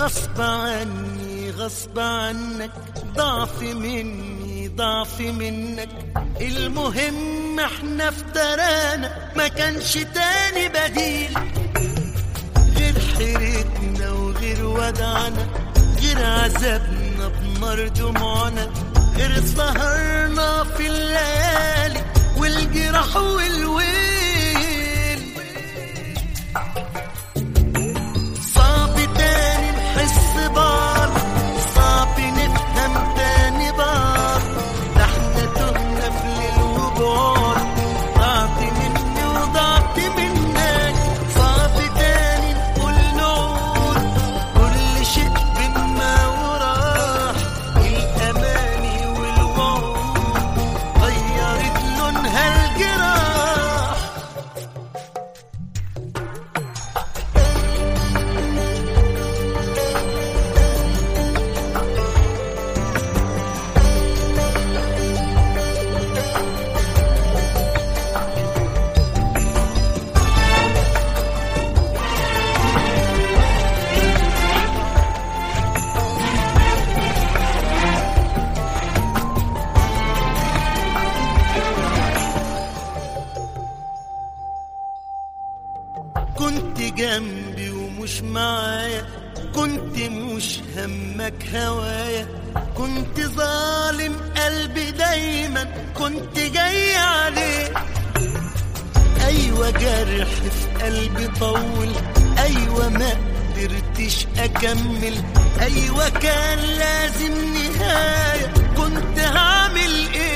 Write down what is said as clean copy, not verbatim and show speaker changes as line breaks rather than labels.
غصب عني غصب عنك، ضعف مني ضعف منك، المهم احنا افترانا ما كانش تاني بديل، غير حيرتنا وغير ودعنا، غير عذابنا بنار دموعنا، غير سهرنا في الليالي والجراح والويل. صعب تاني نحس بعض، صعب نفهم تاني بعض، ده احنا تهنا في ليل وبعد، ضعت مني وضعت منك، صعب تاني نقول نعود، كل شيء بينا وراح، الأماني والوعود غيرت لونها الجراح. كنت جنبي ومش معايا، كنت مش همك هوايا، كنت ظالم قلبي دايما، كنت جاي عليه. ايوه جرح في قلبي طول، ايوه ما قدرتش اكمل، ايوه كان لازم نهاية، كنت هعمل ايه؟